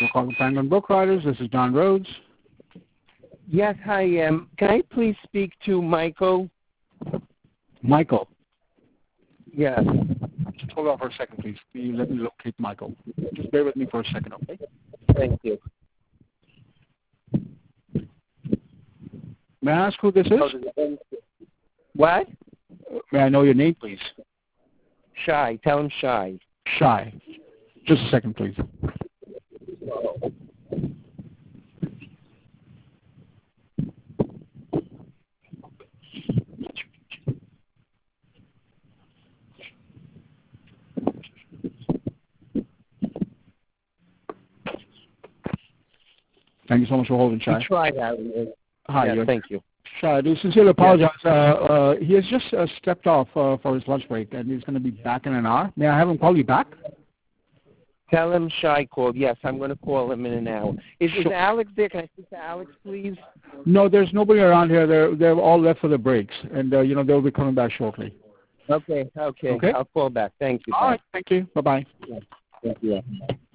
for calling Penguin Book Writers. This is Don Rhodes. Yes, hi. Can I please speak to Michael? Michael. Yes. Just hold on for a second, please. You let me locate Michael. Just bear with me for a second, okay? Thank you. May I ask who this is? What? May I know your name, please? Shy. Tell him Shy. Shy. Just a second, please. Thank you so much for holding, Shy. You tried that. Hi. Yes, thank you. Shy, I do sincerely apologize. Yes. He has just stepped off for his lunch break, and he's going to be back in an hour. May I have him call you back? Tell him Shy called. Yes, I'm going to call him in an hour. Is Alex there? Can I speak to Alex, please? No, there's nobody around here. They're all left for the breaks, and they'll be coming back shortly. Okay. I'll call back. Thank you. All right. Thank you. Bye-bye. Thank you.